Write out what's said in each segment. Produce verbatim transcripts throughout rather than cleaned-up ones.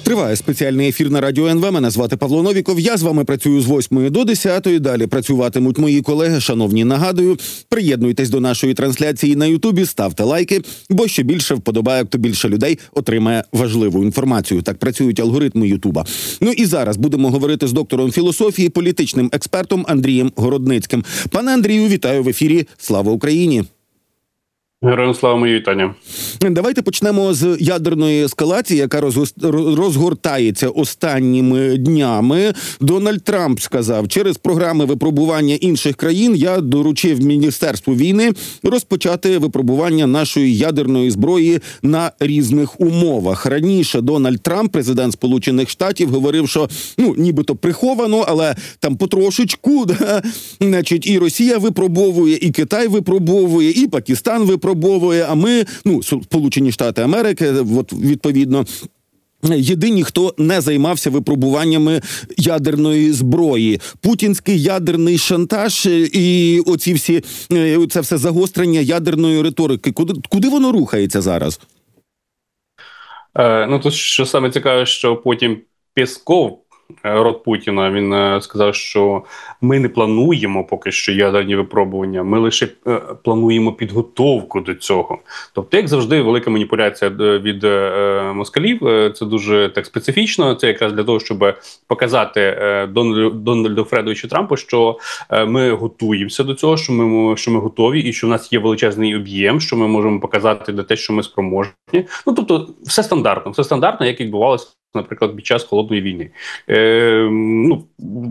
Триває спеціальний ефір на Радіо ен ве. Мене звати Павло Новіков. Я з вами працюю з восьмої до десятої. Далі працюватимуть мої колеги. Шановні, нагадую, приєднуйтесь до нашої трансляції на Ютубі, ставте лайки, бо що більше вподобайок, то більше людей отримає важливу інформацію. Так працюють алгоритми Ютуба. Ну і зараз будемо говорити з доктором філософії, політичним експертом Андрієм Городницьким. Пане Андрію, вітаю в ефірі. Слава Україні! Героям слава, мої вітання. Давайте почнемо з ядерної ескалації, яка розгортається останніми днями. Дональд Трамп сказав, через програми випробування інших країн я доручив Міністерству війни розпочати випробування нашої ядерної зброї на різних умовах. Раніше Дональд Трамп, президент Сполучених Штатів, говорив, що ну нібито приховано, але там потрошечку, да? Значить, і Росія випробовує, і Китай випробовує, і Пакистан випробовує. А ми, ну, Сполучені Штати Америки, от відповідно, єдині, хто не займався випробуваннями ядерної зброї. Путінський ядерний шантаж і оці всі, це все загострення ядерної риторики. Куди, куди воно рухається зараз? Е, ну, тут що саме цікаве, що потім Пєсков, рот Путіна, він сказав, що ми не плануємо поки що ядерні випробування, ми лише е, плануємо підготовку до цього. Тобто, як завжди, велика маніпуляція від е, москалів, це дуже так специфічно, це якраз для того, щоб показати е, Дональду, Дональду Фредовичу Трампу, що е, ми готуємося до цього, що ми, що ми готові і що в нас є величезний об'єм, що ми можемо показати до те, що ми спроможні. Ну, тобто, все стандартно, все стандартно, як відбувалося, наприклад, під час Холодної війни. Е, ну,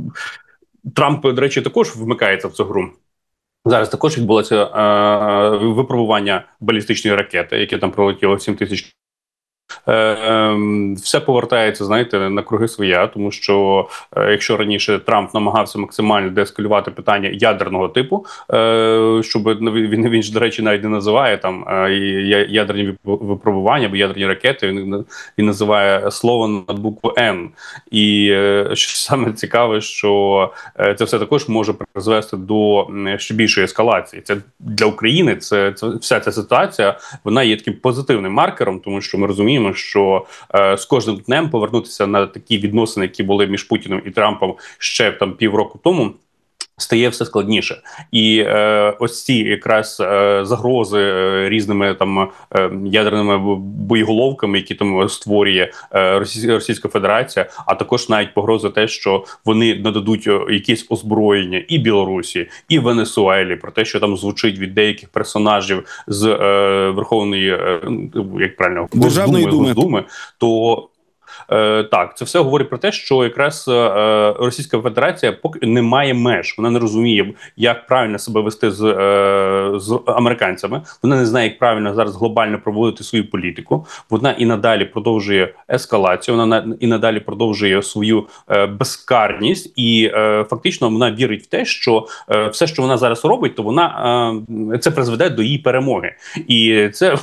Трамп, до речі, також вмикається в цю гру. Зараз також відбулося е, випробування балістичної ракети, яке там пролетіло сім тисяч. Е, е, все повертається, знаєте, на круги своя, тому що е, якщо раніше Трамп намагався максимально деескалювати питання ядерного типу, е, щоб він, він ж, до речі, навіть не називає там е, ядерні випробування або ядерні ракети, він, він називає слово на букву Н. І е, що саме цікаве, що е, це все також може призвести до ще більшої ескалації. Це для України, це, це вся ця ситуація, вона є таким позитивним маркером, тому що ми розуміємо, що е, з кожним днем повернутися на такі відносини, які були між Путіним і Трампом ще там півроку тому, стає все складніше. І е, ось ці якраз е, загрози е, різними там е, ядерними боєголовками, які там створює е, Російська, Російська Федерація, а також навіть погроза те, що вони нададуть якісь озброєння і Білорусі, і Венесуелі, про те, що там звучить від деяких персонажів з е, Верховної, е, як правильно, Державної Думи, Госдуми, то Е, так, це все говорить про те, що якраз е, Російська Федерація поки не має меж, вона не розуміє, як правильно себе вести з, е, з американцями, вона не знає, як правильно зараз глобально проводити свою політику, вона і надалі продовжує ескалацію, вона і надалі продовжує свою е, безкарність, і е, фактично вона вірить в те, що е, все, що вона зараз робить, то вона е, це призведе до її перемоги. І це,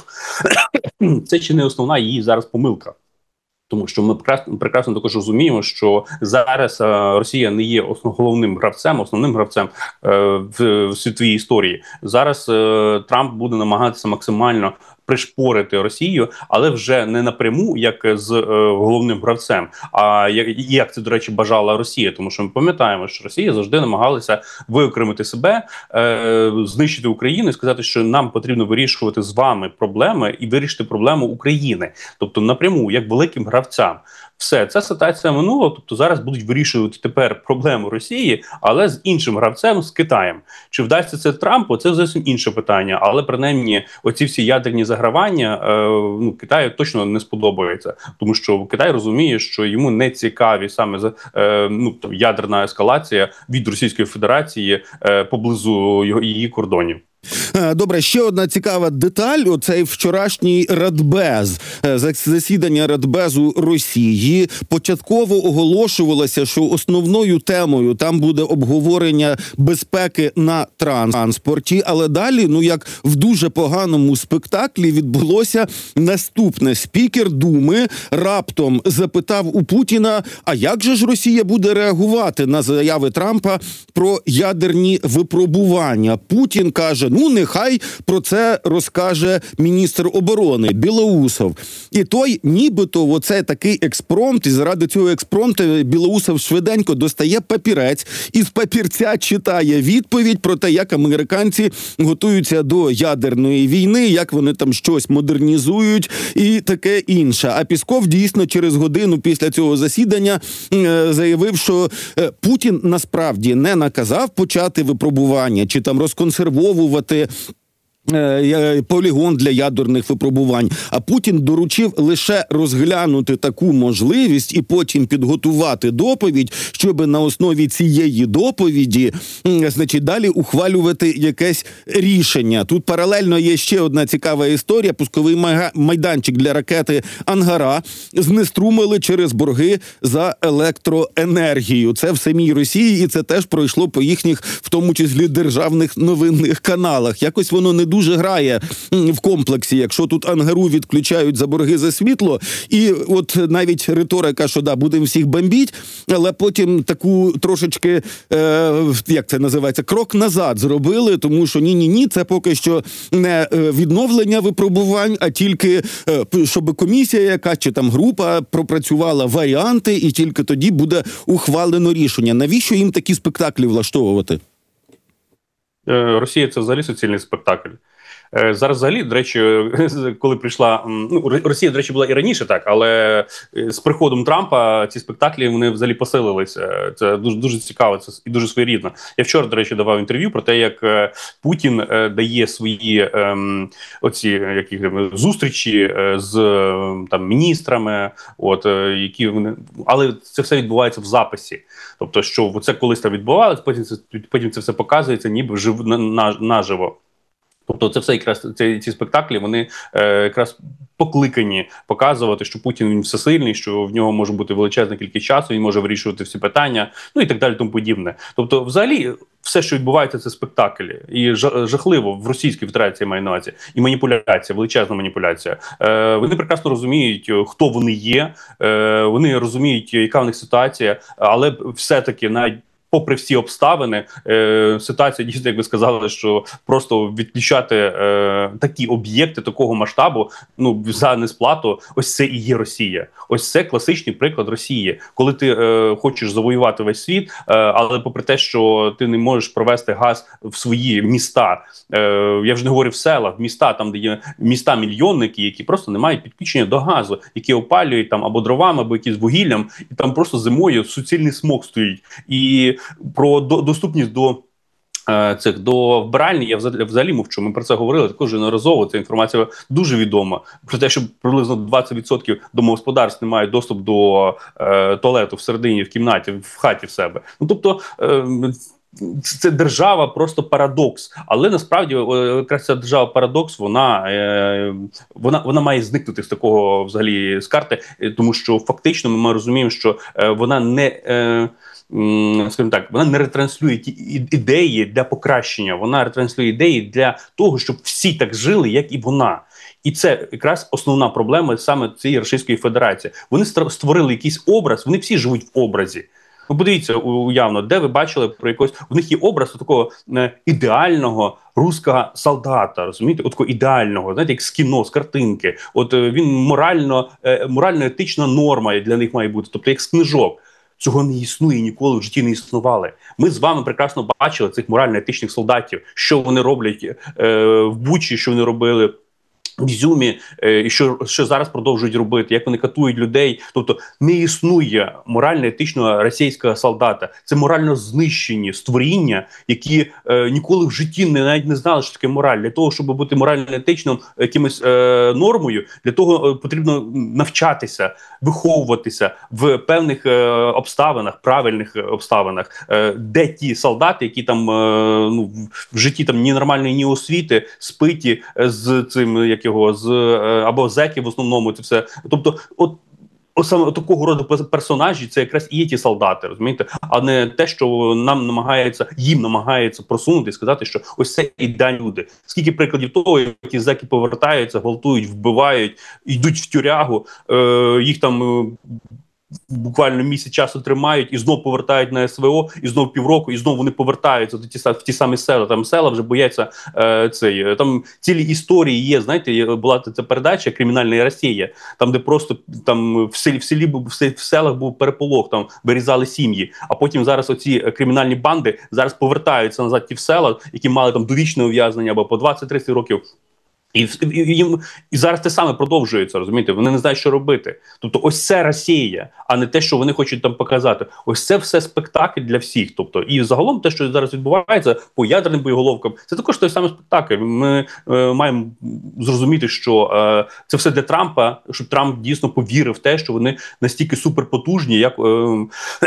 це чи не основна її зараз помилка. Тому що ми прекрасно, прекрасно також розуміємо, що зараз е, Росія не є основ, головним гравцем, основним гравцем е, в, в світовій історії. Зараз е, Трамп буде намагатися максимально пришпорити Росію, але вже не напряму, як з е, головним гравцем, а як, як це, до речі, бажала Росія. Тому що ми пам'ятаємо, що Росія завжди намагалася виокремити себе, е, знищити Україну і сказати, що нам потрібно вирішувати з вами проблеми і вирішити проблему України. Тобто напряму, як великим гравцям. Все, ця ситуація минула, тобто зараз будуть вирішувати тепер проблему Росії, але з іншим гравцем, з Китаєм. Чи вдасться це Трампу, це зовсім інше питання, але принаймні оці всі ядерні загравання е, ну, Китаю точно не сподобаються, тому що Китай розуміє, що йому не цікаві саме е, ну, ядерна ескалація від Російської Федерації е, поблизу його, її кордонів. Добре, ще одна цікава деталь. Оцей вчорашній Радбез, засідання Радбезу Росії. Початково оголошувалося, що основною темою там буде обговорення безпеки на транспорті, але далі, ну як в дуже поганому спектаклі, відбулося наступне. Спікер Думи раптом запитав у Путіна, а як же ж Росія буде реагувати на заяви Трампа про ядерні випробування? Путін каже, ну нехай про це розкаже міністр оборони Білоусов. І той нібито оце такий експромт, і заради цього експромту Білоусов швиденько достає папірець і з папірця читає відповідь про те, як американці готуються до ядерної війни, як вони там щось модернізують і таке інше. А Пісков дійсно через годину після цього засідання е, заявив, що е, Путін насправді не наказав почати випробування чи там розконсервовувати полігон для ядерних випробувань, а Путін доручив лише розглянути таку можливість і потім підготувати доповідь, щоб на основі цієї доповіді, значить, далі ухвалювати якесь рішення. Тут паралельно є ще одна цікава історія. Пусковий майданчик для ракети «Ангара» знеструмили через борги за електроенергію. Це в самій Росії, і це теж пройшло по їхніх, в тому числі, державних новинних каналах. Якось воно не дуже грає в комплексі, якщо тут Ангару відключають за борги за світло, і от навіть риторика, що да, будемо всіх бомбіть, але потім таку трошечки, е, як це називається, крок назад зробили, тому що ні-ні-ні, це поки що не відновлення випробувань, а тільки, е, щоб комісія яка, чи там група пропрацювала варіанти, і тільки тоді буде ухвалено рішення. Навіщо їм такі спектаклі влаштовувати? Росія – це взагалі суцільний спектакль. Зараз взагалі, до речі, коли прийшла... Ну, Росія, до речі, була і раніше так, але з приходом Трампа ці спектаклі, вони взагалі посилилися. Це дуже, дуже цікаво, це і дуже своєрідно. Я вчора, до речі, давав інтерв'ю про те, як Путін дає свої ем, оці які, зустрічі з там, міністрами, от, які вони... але це все відбувається в записі. Тобто, що це колись там відбувалося, потім це, потім це все показується ніби жив, на, наживо. Тобто це все якраз ці, ці спектаклі, вони е, якраз покликані показувати, що Путін він всесильний, що в нього може бути величезна кількість часу, він може вирішувати всі питання, ну і так далі, тому подібне. Тобто, взагалі, все, що відбувається, це спектаклі. І жахливо в Російській Федерації маю на увазі. І маніпуляція, величезна маніпуляція. Е, вони прекрасно розуміють, хто вони є, е, вони розуміють, яка в них ситуація, але все-таки навіть попри всі обставини, е, ситуація дійсно, як ви сказали, що просто відключати е, такі об'єкти такого масштабу, ну, за несплату, ось це і є Росія. Ось це класичний приклад Росії. Коли ти е, хочеш завоювати весь світ, е, але попри те, що ти не можеш провести газ в свої міста, е, я вже не говорю в селах, в міста, там, де є міста-мільйонники, які просто не мають підключення до газу, які опалюють там або дровами, або якісь вугіллям, і там просто зимою суцільний смог стоїть. І про до, доступність до е, цих до вбиральні я взагалі, взагалі мовчу. Ми про це говорили також неодноразово. Ця інформація дуже відома. Про те, що приблизно двадцять відсотків домогосподарств не мають доступ до е, туалету всередині, в кімнаті, в хаті в себе. Ну, тобто, е, це держава просто парадокс. Але насправді якраз ця держава парадокс, вона, е, вона, вона має зникнути з такого взагалі з карти, тому що фактично ми розуміємо, що е, вона не... Е, скажімо так, вона не ретранслює ті ідеї для покращення, вона ретранслює ідеї для того, щоб всі так жили, як і вона. І це якраз основна проблема саме цієї Російської Федерації. Вони створили якийсь образ, вони всі живуть в образі. Ну, подивіться уявно, де ви бачили про якогось... У них є образ такого е, ідеального руського солдата, розумієте? От такого ідеального, знаєте, як з кіно, з картинки. От е, він морально, е, морально-етична норма для них має бути, тобто як з книжок. Цього не існує, ніколи в житті не існували. Ми з вами прекрасно бачили цих морально-етичних солдатів, що вони роблять е, в Бучі, що вони робили в Ізюмі, е, і що, що зараз продовжують робити, як вони катують людей. Тобто не існує морально-етичного російського солдата. Це морально знищені створіння, які е, ніколи в житті не, навіть не знали, що таке мораль. Для того, щоб бути морально-етичним якимось е, нормою, для того потрібно навчатися, виховуватися в певних е, обставинах, правильних обставинах, е, де ті солдати, які там е, ну, в житті там ні нормальної, ні освіти, спиті з цим, як його, з або зеки в основному, це все. Тобто, от саме такого роду персонажі це якраз і є ті солдати, розумієте, а не те, що нам намагається, їм намагається просунути і сказати, що ось це ідеальні люди. Скільки прикладів того, які зеки повертаються, гвалтують, вбивають, йдуть в тюрягу, е, їх там буквально місяць часу тримають і знов повертають на СВО, і знов півроку, і знов вони повертаються до ті, в ті самі села. Там села вже бояться е, цей. Там цілі історії є. Знаєте, була ця передача «Кримінальна Росія», там де просто там в селі в селі був в селах був переполох, там вирізали сім'ї. А потім зараз оці кримінальні банди зараз повертаються назад ті в села, які мали там довічне ув'язнення або по двадцять-тридцять років. І, і, і, і зараз те саме продовжується, розумієте? Вони не знають, що робити. Тобто ось це Росія, а не те, що вони хочуть там показати. Ось це все спектакль для всіх. Тобто, і загалом те, що зараз відбувається по ядерним боєголовкам, це також той самий спектакль. Ми е, маємо зрозуміти, що е, це все для Трампа, щоб Трамп дійсно повірив в те, що вони настільки суперпотужні, як... Е,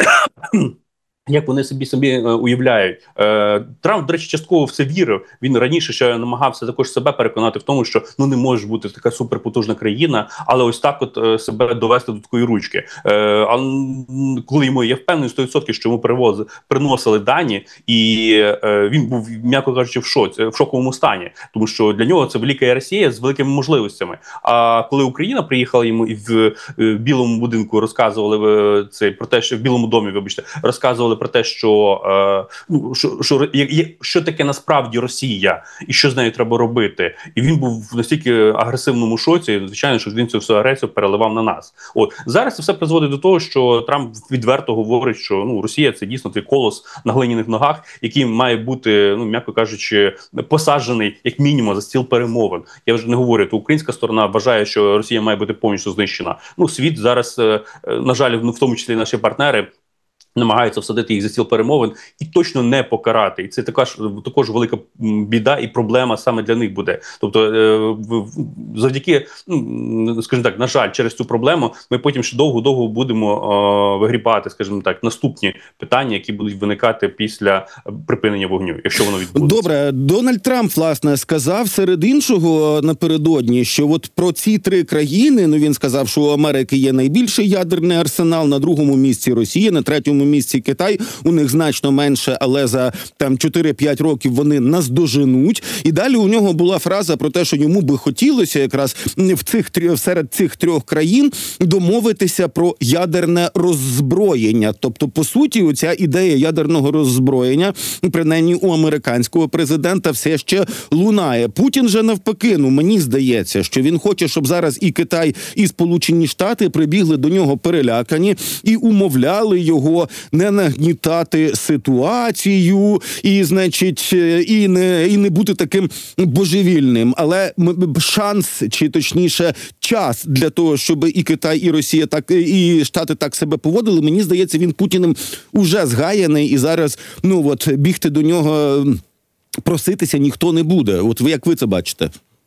як вони собі собі е, уявляють. Е, Трамп, до речі, частково в це вірив. Він раніше ще намагався також себе переконати в тому, що ну не може бути така суперпотужна країна, але ось так от е, себе довести до такої ручки. Е, а коли йому, я впевнений сто відсотків, що йому привозили, приносили дані, і е, він був, м'яко кажучи, в шоці, в шоковому стані, тому що для нього це велика Росія з великими можливостями. А коли Україна приїхала йому і в, в Білому будинку розказували е, це про те, що в Білому домі, вибачте, розказували про те, що, е, ну, що, що, є, що таке насправді Росія і що з нею треба робити. І він був в настільки агресивному шоці, звичайно, що він цю всю агресію переливав на нас. От зараз це все призводить до того, що Трамп відверто говорить, що ну, Росія – це дійсно той колос на глиняних ногах, який має бути, ну, м'яко кажучи, посаджений як мінімум за стіл перемовин. Я вже не говорю, то українська сторона вважає, що Росія має бути повністю знищена. Ну, світ зараз, на жаль, ну, в тому числі наші партнери, намагаються всадити їх за стіл перемовин і точно не покарати. І це також, також велика біда і проблема саме для них буде. Тобто завдяки, ну, скажімо так, на жаль, через цю проблему ми потім ще довго-довго будемо о, вигрібати, скажімо так, наступні питання, які будуть виникати після припинення вогню, якщо воно відбудеться. Добре, Дональд Трамп, власне, сказав серед іншого напередодні, що от про ці три країни, ну він сказав, що у Америки є найбільший ядерний арсенал, на другому місці Росія, на третьому місці Китай, у них значно менше, але за там чотири-п'ять років вони наздоженуть. І далі у нього була фраза про те, що йому би хотілося якраз в цих серед цих трьох країн домовитися про ядерне роззброєння. Тобто, по суті, оця ідея ядерного роззброєння, принаймні у американського президента, все ще лунає. Путін же навпаки, ну мені здається, що він хоче, щоб зараз і Китай, і Сполучені Штати прибігли до нього перелякані і умовляли його не нагнітати ситуацію і, значить, і не, і не бути таким божевільним. Але шанс, чи точніше час для того, щоб і Китай, і Росія, так і Штати так себе поводили, мені здається, він Путіним уже згаяний, і зараз, ну от, бігти до нього, проситися ніхто не буде. От ви, як ви це бачите?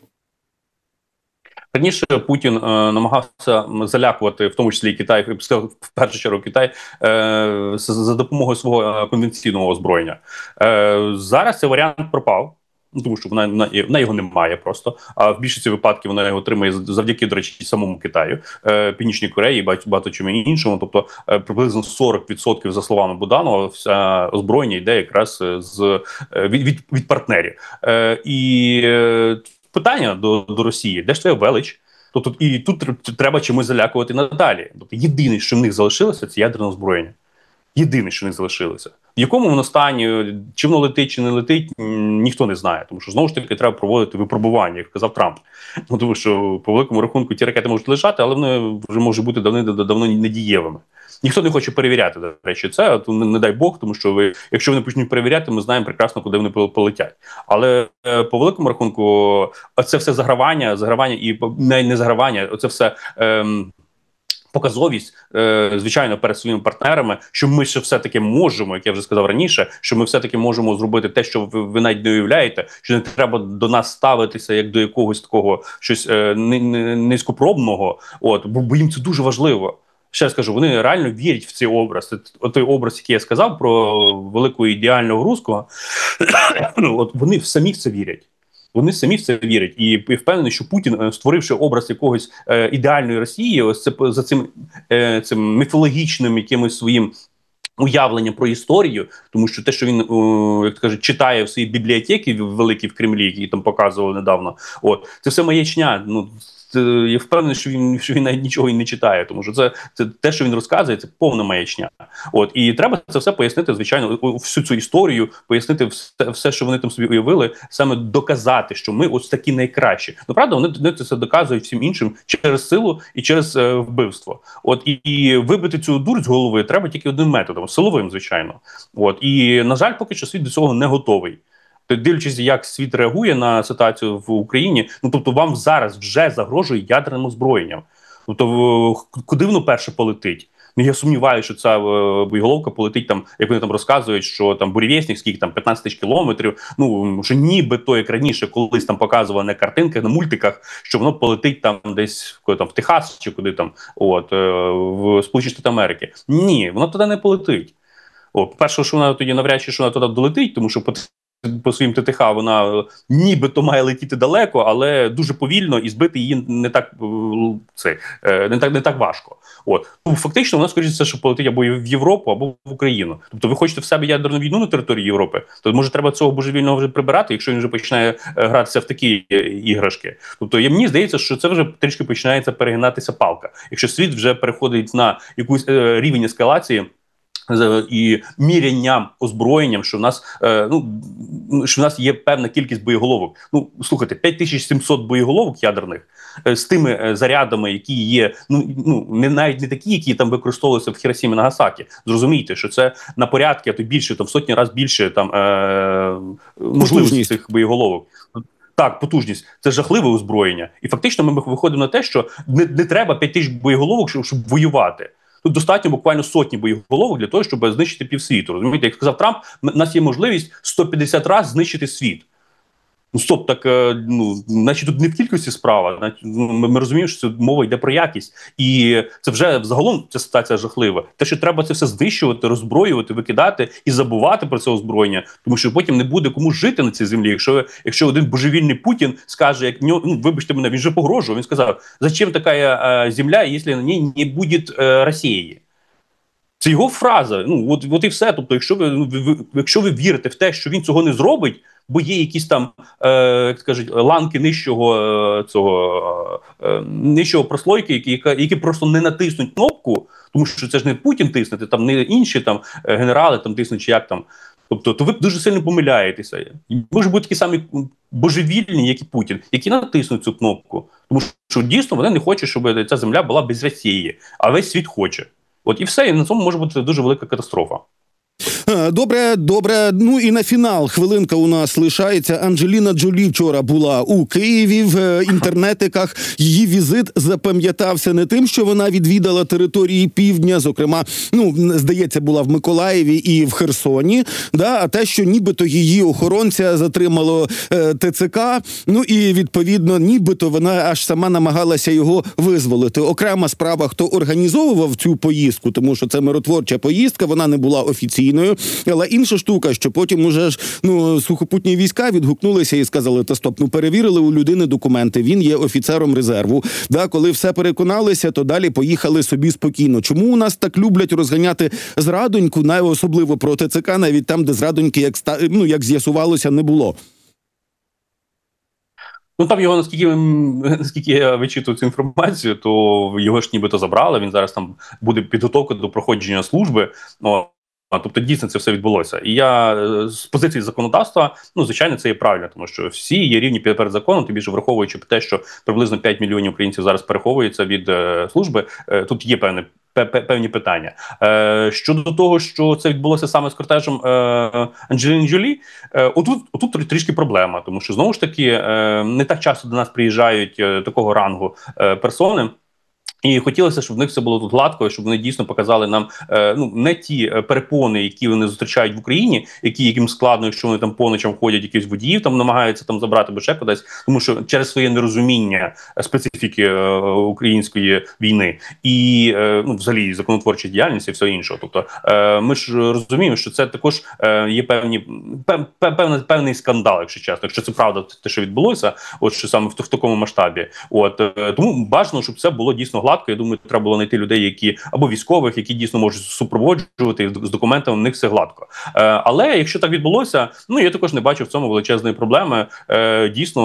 Раніше Путін е, намагався залякувати, в тому числі і Китай, в першу чергу Китай, е, за допомогою свого конвенційного озброєння. Е, зараз цей варіант пропав, тому що вона, вона, вона його немає просто, а в більшості випадків вона його отримує завдяки, до речі, самому Китаю, е, Північній Кореї і багато, багато чому іншому. Тобто е, приблизно сорок відсотків, за словами Буданова, вся озброєння йде якраз з, від, від, від партнерів. Е, і е, питання до, до Росії: де ж твоя велич? Тобто, і тут треба чимось залякувати надалі. Тобто, єдине, що в них залишилося, це ядерне озброєння. Єдине, що в них залишилося. В якому воно стані, чи воно летить, чи не летить, ніхто не знає. Тому що, знову ж таки, треба проводити випробування, як казав Трамп. Ну, тому що, по великому рахунку, ті ракети можуть лежати, але вони вже можуть бути давно недієвими. Ніхто не хоче перевіряти, до речі, це, то не, не дай Бог, тому що ви, якщо вони почнуть перевіряти, ми знаємо прекрасно, куди вони полетять. Але е, по великому рахунку, це все загравання, загравання і не, не загравання, це все е, показовість, е, звичайно, перед своїми партнерами, що ми ще все-таки можемо, як я вже сказав раніше, що ми все-таки можемо зробити те, що ви, ви навіть не уявляєте, що не треба до нас ставитися як до якогось такого щось е, низькопробного, от, бо, бо їм це дуже важливо. Ще раз кажу, вони реально вірять в цей образ. От той образ, який я сказав про великого ідеального руського, от вони самі в це вірять. Вони самі в це вірять. І, і впевнений, що Путін, створивши образ якогось е, ідеальної Росії, ось це за цим, е, цим міфологічним якимось своїм уявлення про історію, тому що те, що він, о, як то кажуть, читає в своїй бібліотеці великій в Кремлі, які там показували недавно, от, це все маячня. Ну, я впевнений, що він що він навіть нічого і не читає, тому що це, це те, що він розказує, це повна маячня. От і треба це все пояснити, звичайно, всю цю історію, пояснити все, все, що вони там собі уявили, саме доказати, що ми ось такі найкращі. Ну правда, вони, вони це доказують всім іншим через силу і через е, вбивство. От і, і вибити цю дурь з голови треба тільки одним методом, силовим, звичайно. От і на жаль, поки що світ до цього не готовий. Дивлячись, як світ реагує на ситуацію в Україні, ну тобто вам зараз вже загрожує ядерним озброєнням. Тобто, куди воно перше полетить? Ну, я сумніваюся, що ця е, боєголовка полетить там, як вони там розказують, що там бурєвєснік, скільки там п'ятнадцять тисяч кілометрів. Ну що нібито як раніше колись там показували на картинках, на мультиках, що воно полетить там десь коли, там в Техас чи куди там, от е, в Сполучені Штати Америки. Ні, воно туди не полетить. О, перше, що вона тоді навряд чи що вона туди долетить, тому що по по своїм ТТХ вона нібито має летіти далеко, але дуже повільно, і збити її не так це не так не так важко. От фактично вона скоріше все, що полетить або в Європу, або в Україну. Тобто, ви хочете в себе ядерну війну на території Європи, то може треба цього божевільного вже прибирати, якщо він вже починає гратися в такі іграшки. Тобто, я мені здається, що це вже трішки починається перегинатися палка. Якщо світ вже переходить на якийсь е, рівень ескалації і мірянням, озброєнням, що в нас е, ну що в нас є певна кількість боєголовок. Ну слухайте, п'ять тисяч сімсот боєголовок ядерних е, з тими е, зарядами, які є, ну ну не навіть не такі, які там використовувалися в Хіросімі і Нагасакі. Зрозумійте, що це на порядки, а то більше, там в сотні разів більше там е, можливості цих боєголовок. Так, потужність – це жахливе озброєння, і фактично ми виходимо на те, що не, не треба п'ять тисяч боєголовок, щоб, щоб воювати. Тут достатньо буквально сотні боєголовок для того, щоб знищити півсвіту. Розумієте, як сказав Трамп, у нас є можливість сто п'ятдесят разів знищити світ. Ну стоп, так, ну, значить тут не в кількості справа, значить, ми, ми розуміємо, що це мова йде про якість. І це вже взагалом ця ситуація жахлива. Те, що треба це все знищувати, роззброювати, викидати і забувати про це озброєння, тому що потім не буде кому жити на цій землі. Якщо, якщо один божевільний Путін скаже, як нього, ну, вибачте мене, він же погрожував, він сказав, зачем така е, земля, якщо на ній не буде е, Росії? Це його фраза. Ну, от, от і все. Тобто, якщо ви, ну, ви, якщо ви вірите в те, що він цього не зробить, бо є якісь там, е, як кажуть, ланки нижчого е, цього е, нижчого прослойки, які, які просто не натиснуть кнопку, тому що це ж не Путін тиснути, там не інші там генерали там тиснуть, чи як там. Тобто, то ви дуже сильно помиляєтеся. Може бути такі самі божевільні, як і Путін, які натиснуть цю кнопку. Тому що дійсно вони не хочуть, щоб ця земля була без Росії, а весь світ хоче. От і все, і на цьому може бути дуже велика катастрофа. Добре, добре. Ну і на фінал хвилинка у нас лишається. Анджеліна Джолі вчора була у Києві в інтернетиках. Її візит запам'ятався не тим, що вона відвідала території півдня, зокрема, ну, здається, була в Миколаєві і в Херсоні, да, а те, що нібито її охоронця затримало е, ТЦК, ну і відповідно, нібито вона аж сама намагалася його визволити. Окрема справа, хто організовував цю поїздку, тому що це миротворча поїздка, вона не була офіційною. Але інша штука, що потім уже ж ну сухопутні війська відгукнулися і сказали: "Та стоп, ну перевірили у людини документи, він є офіцером резерву". Да, коли все переконалися, то далі поїхали собі спокійно. Чому у нас так люблять розганяти зрадоньку, особливо про ТЦК, навіть там, де зрадоньки, як ну як з'ясувалося, не було? Ну там його, наскільки наскільки я вичитую цю інформацію, то його ж нібито забрали. Він зараз там буде підготовка до проходження служби. Ну, тобто, дійсно, це все відбулося. І я з позиції законодавства, ну, звичайно, це є правильно, тому що всі є рівні перед законом, тим більше враховуючи те, що приблизно п'ять мільйонів українців зараз переховуються від е, служби, е, тут є певне певні питання. Е, щодо того, що це відбулося саме з кортежем е, Анджеліни Джолі, е, отут, отут трішки проблема, тому що, знову ж таки, е, не так часто до нас приїжджають е, такого рангу е, персони. І хотілося, щоб в них все було тут гладко, щоб вони дійсно показали нам е, ну не ті перепони, які вони зустрічають в Україні, які яким складно, якщо вони там по ночам ходять, якісь водіїв там намагаються там забрати або ще кудись, тому що через своє нерозуміння специфіки е, української війни і е, ну взагалі законотворчої діяльності і все іншого. Тобто е, ми ж розуміємо, що це також е, є певні пев, певний, певний скандал, якщо чесно, якщо це правда, те, що відбулося, от що саме в, в такому масштабі. От е, тому бажано, щоб це було дійсно гладко. Я думаю, треба було знайти людей, які або військових, які дійсно можуть супроводжувати з документами, в них все гладко. Е, але якщо так відбулося, ну я також не бачу в цьому величезної проблеми. Е, дійсно, ну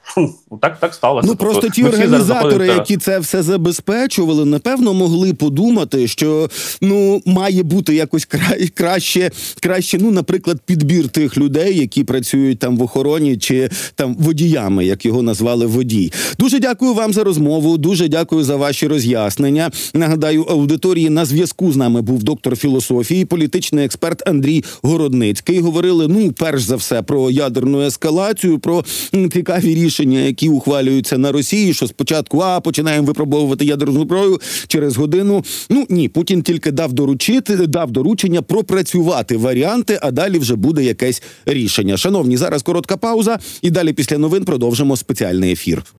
Так, так сталося. Ну, просто Тобто, ті ми всі зараз організатори, знаходимося- які це все забезпечували, напевно, могли подумати, що, ну, має бути якось кра- краще, краще, ну, наприклад, підбір тих людей, які працюють там в охороні, чи там водіями, як його назвали водій. Дуже дякую вам за розмову, дуже дякую за ваші роз'яснення. Нагадаю, аудиторії, на зв'язку з нами був доктор філософії, політичний експерт Андрій Городницький. Говорили, ну, перш за все, про ядерну ескалацію, про м, цікаві рішення, які ухвалюються на Росії, що спочатку, а, починаємо випробовувати ядерну зброю, через годину, ну, ні, Путін тільки дав доручити, дав доручення пропрацювати варіанти, а далі вже буде якесь рішення. Шановні, зараз коротка пауза, і далі після новин продовжимо спеціальний ефір.